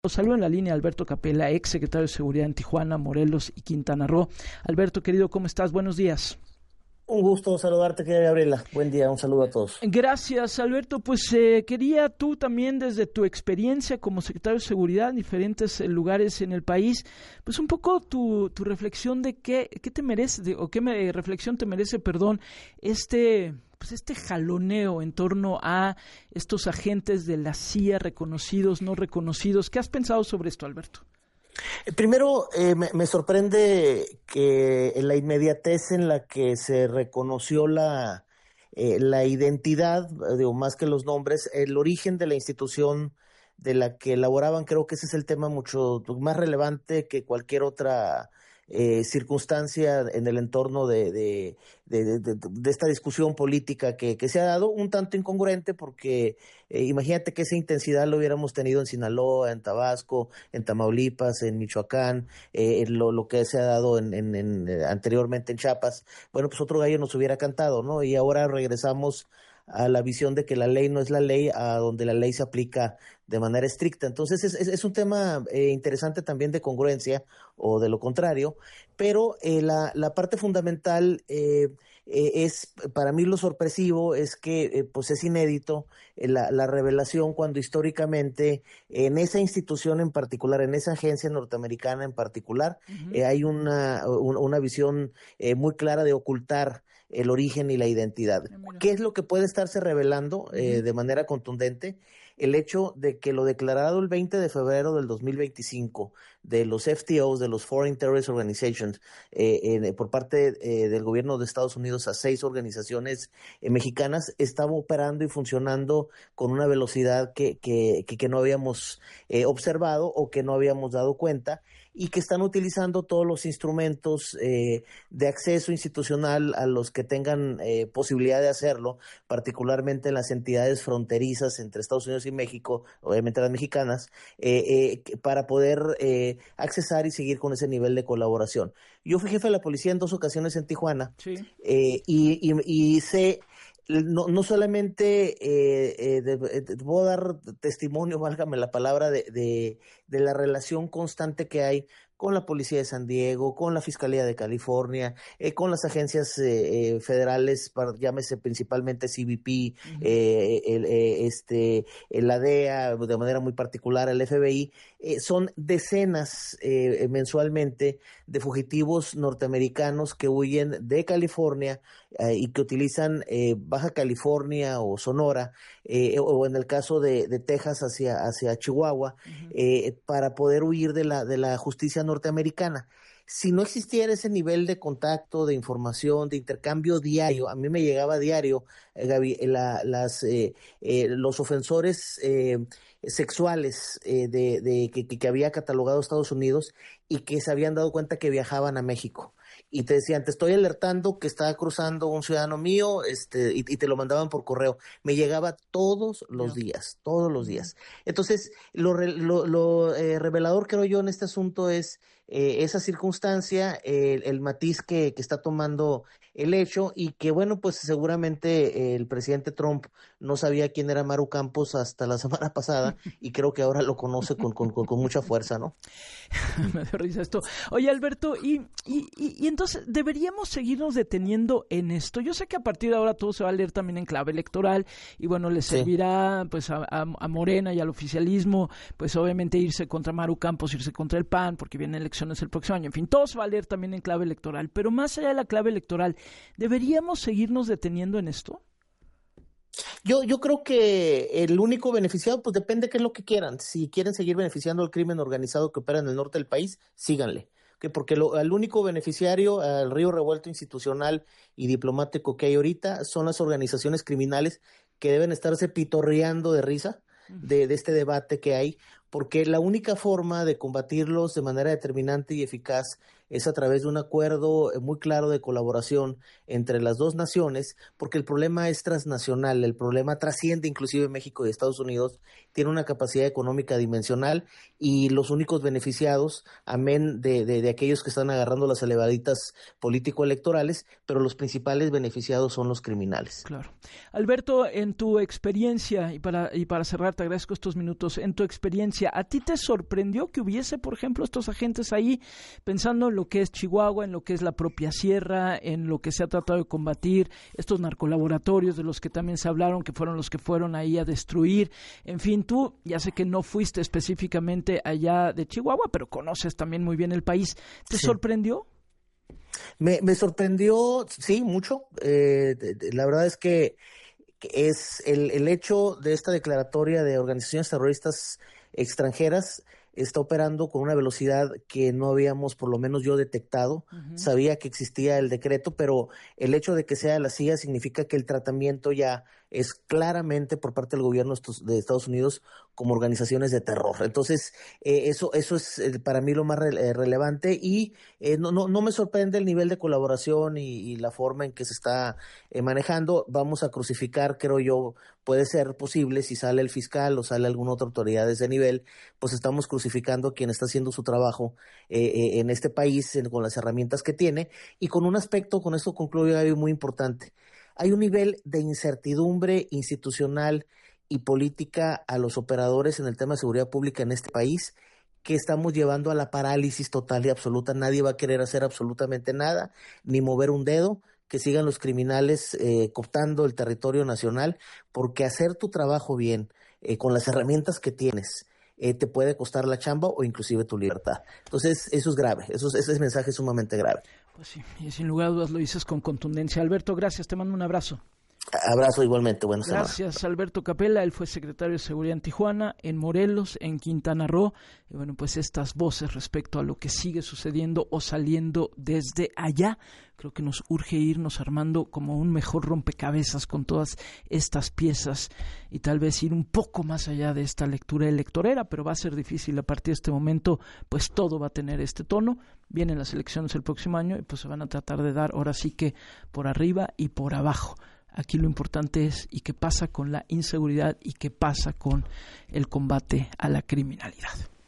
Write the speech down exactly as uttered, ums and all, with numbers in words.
Los saludo en la línea Alberto Capella, ex secretario de Seguridad en Tijuana, Morelos y Quintana Roo. Alberto, querido, ¿cómo estás? Buenos días. Un gusto saludarte, querida Gabriela. Buen día, un saludo a todos. Gracias, Alberto. Pues eh, quería tú también, desde tu experiencia como secretario de Seguridad en diferentes eh, lugares en el país, pues un poco tu, tu reflexión de qué, qué te merece, de, o qué me, reflexión te merece, perdón, este... pues este jaloneo en torno a estos agentes de la C I A reconocidos, no reconocidos. ¿Qué has pensado sobre esto, Alberto? Primero, eh, me, me sorprende que en la inmediatez en la que se reconoció la, eh, la identidad, digo, más que los nombres, el origen de la institución de la que elaboraban, creo que ese es el tema mucho más relevante que cualquier otra eh, circunstancia en el entorno de, de, de, de, de, de esta discusión política que, que se ha dado, un tanto incongruente porque eh, imagínate que esa intensidad lo hubiéramos tenido en Sinaloa, en Tabasco, en Tamaulipas, en Michoacán, eh, lo, lo que se ha dado en, en, en, anteriormente en Chiapas. Bueno, pues otro gallo nos hubiera cantado, ¿no? Y ahora regresamos a la visión de que la ley no es la ley, a donde la ley se aplica de manera estricta. Entonces es, es, es un tema eh, interesante también de congruencia o de lo contrario, pero eh, la, la parte fundamental eh, eh, es, para mí lo sorpresivo es que eh, pues es inédito eh, la, la revelación cuando históricamente en esa institución en particular, en esa agencia norteamericana en particular, uh-huh. eh, hay una, una, una visión eh, muy clara de ocultar el origen y la identidad. ¿Qué es lo que puede estarse revelando eh, uh-huh. de manera contundente? El hecho de que lo declarado el veinte de febrero del dos mil veinticinco de los F T Os, de los Foreign Terrorist Organizations, eh, eh, por parte eh, del gobierno de Estados Unidos a seis organizaciones eh, mexicanas, estaba operando y funcionando con una velocidad que, que, que, que no habíamos eh, observado o que no habíamos dado cuenta, y que están utilizando todos los instrumentos eh, de acceso institucional a los que tengan eh, posibilidad de hacerlo, particularmente en las entidades fronterizas entre Estados Unidos y México, obviamente las mexicanas, eh, eh, para poder eh, accesar y seguir con ese nivel de colaboración. Yo fui jefe de la policía en dos ocasiones en Tijuana, sí. eh, y, y, y sé... No, no solamente eh, eh, de, de, puedo dar testimonio, válgame la palabra, de, de, de la relación constante que hay con la Policía de San Diego, con la Fiscalía de California, eh, con las agencias eh, eh, federales, para, llámese principalmente C B P, uh-huh. eh, el, eh, este, la D E A, de manera muy particular el F B I. Eh, son decenas eh, mensualmente de fugitivos norteamericanos que huyen de California eh, y que utilizan eh, Baja California o Sonora, eh, o en el caso de, de Texas hacia, hacia Chihuahua, uh-huh. eh, para poder huir de la, de la justicia norteamericana. Si no existiera ese nivel de contacto, de información, de intercambio diario, a mí me llegaba diario, eh, Gaby, la, las, eh, eh, los ofensores eh, sexuales eh, de, de que, que había catalogado Estados Unidos y que se habían dado cuenta que viajaban a México. Y te decían, te estoy alertando que está cruzando un ciudadano mío, este, y, y te lo mandaban por correo. Me llegaba todos los yeah. días, todos los días. Entonces, lo, lo, lo eh, revelador, creo yo, en este asunto es eh, esa circunstancia, eh, el matiz que, que está tomando el hecho, y que, bueno, pues seguramente eh, el presidente Trump no sabía quién era Maru Campos hasta la semana pasada, y creo que ahora lo conoce con, con, con, con mucha fuerza, ¿no? Me dio risa esto. Oye, Alberto, y, y, y, y entonces, ¿deberíamos seguirnos deteniendo en esto? Yo sé que a partir de ahora todo se va a leer también en clave electoral, y bueno, le servirá sí. pues a, a, a Morena y al oficialismo, pues obviamente irse contra Maru Campos, irse contra el P A N, porque vienen elecciones el próximo año. En fin, todo se va a leer también en clave electoral, pero más allá de la clave electoral, ¿deberíamos seguirnos deteniendo en esto? Yo, yo creo que el único beneficiado, pues depende de qué es lo que quieran. Si quieren seguir beneficiando al crimen organizado que opera en el norte del país, síganle. ¿Okay? Porque lo, el único beneficiario, al río revuelto institucional y diplomático que hay ahorita, son las organizaciones criminales que deben estarse pitorreando de risa de, de este debate que hay, porque la única forma de combatirlos de manera determinante y eficaz es a través de un acuerdo muy claro de colaboración entre las dos naciones, porque el problema es transnacional, el problema trasciende inclusive México y Estados Unidos, tiene una capacidad económica dimensional y los únicos beneficiados, amén de, de, de aquellos que están agarrando las elevaditas político-electorales, pero los principales beneficiados son los criminales. Claro. Alberto, en tu experiencia, y para, y para cerrar, te agradezco estos minutos, en tu experiencia, ¿a ti te sorprendió que hubiese, por ejemplo, estos agentes ahí pensando en lo que es Chihuahua, en lo que es la propia sierra, en lo que se ha tratado de combatir, estos narcolaboratorios de los que también se hablaron, que fueron los que fueron ahí a destruir? En fin, tú, ya sé que no fuiste específicamente allá de Chihuahua, pero conoces también muy bien el país. ¿Te sí. sorprendió? Me, me sorprendió, sí, mucho. Eh, de, de, la verdad es que es el, el hecho de esta declaratoria de organizaciones terroristas extranjeras está operando con una velocidad que no habíamos, por lo menos yo, detectado. Uh-huh. Sabía que existía el decreto, pero el hecho de que sea la C I A significa que el tratamiento ya es claramente por parte del gobierno de Estados Unidos como organizaciones de terror. Entonces, eh, eso eso es eh, para mí lo más re- relevante y eh, no, no, no me sorprende el nivel de colaboración y, y la forma en que se está eh, manejando. Vamos a crucificar, creo yo, puede ser posible, si sale el fiscal o sale alguna otra autoridad de ese nivel, pues estamos crucificando a quien está haciendo su trabajo eh, eh, en este país en, con las herramientas que tiene y con un aspecto, con esto concluyo, Gaby, muy importante. Hay un nivel de incertidumbre institucional y política a los operadores en el tema de seguridad pública en este país que estamos llevando a la parálisis total y absoluta. Nadie va a querer hacer absolutamente nada, ni mover un dedo, que sigan los criminales eh, cooptando el territorio nacional, porque hacer tu trabajo bien, eh, con las herramientas que tienes, eh, te puede costar la chamba o inclusive tu libertad. Entonces, eso es grave, eso es, ese mensaje es sumamente grave. Pues sí, y sin lugar a dudas lo dices con contundencia. Alberto, gracias, te mando un abrazo. Abrazo igualmente, buenas semanas. Gracias, Alberto Capella, él fue secretario de Seguridad en Tijuana, en Morelos, en Quintana Roo, y bueno, pues estas voces respecto a lo que sigue sucediendo o saliendo desde allá, creo que nos urge irnos armando como un mejor rompecabezas con todas estas piezas y tal vez ir un poco más allá de esta lectura electorera, pero va a ser difícil a partir de este momento, pues todo va a tener este tono. Vienen las elecciones el próximo año y pues se van a tratar de dar ahora sí que por arriba y por abajo. Aquí lo importante es y qué pasa con la inseguridad y qué pasa con el combate a la criminalidad.